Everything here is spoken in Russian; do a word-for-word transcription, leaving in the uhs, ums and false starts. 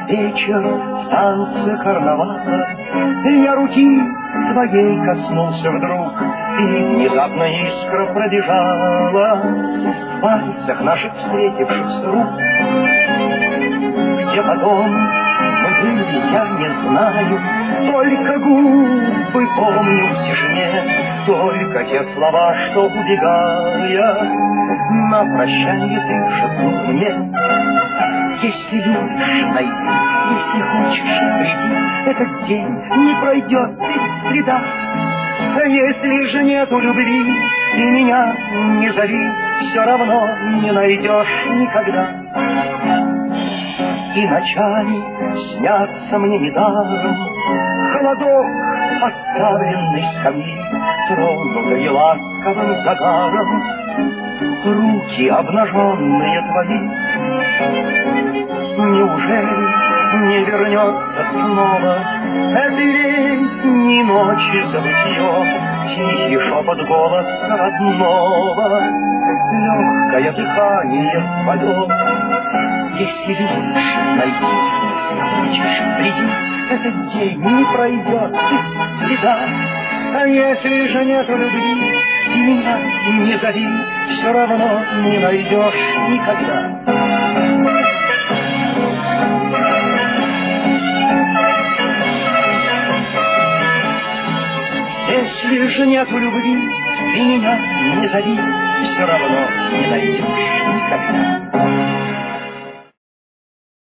вечер в танце карнавала. Я руки твоей коснулся вдруг, и внезапно искра пробежала в пальцах наших встретившихся рук. Где потом мы были, я не знаю, только губы помню в тишине, только те слова, что, убегая, на прощанье ты шепнул мне. Если любишь, найди, если хочешь, приди, этот день не пройдет без следа. Если же нету любви, ты меня не зови, все равно не найдешь никогда. И ночами снятся мне недаром холодок подставленный скамьи, тронутый ласковым загаром руки обнаженные твои. Неужели не вернется снова этой летней ночи забытье, тихий шепот голоса родного, легкое дыхание твое? Если любишь, найди, если хочешь, приди, этот день не пройдет без следа. А если же нету любви, ты меня не зови, все равно не найдешь никогда. Если же нету любви, ты меня не зови, все равно не найдешь никогда.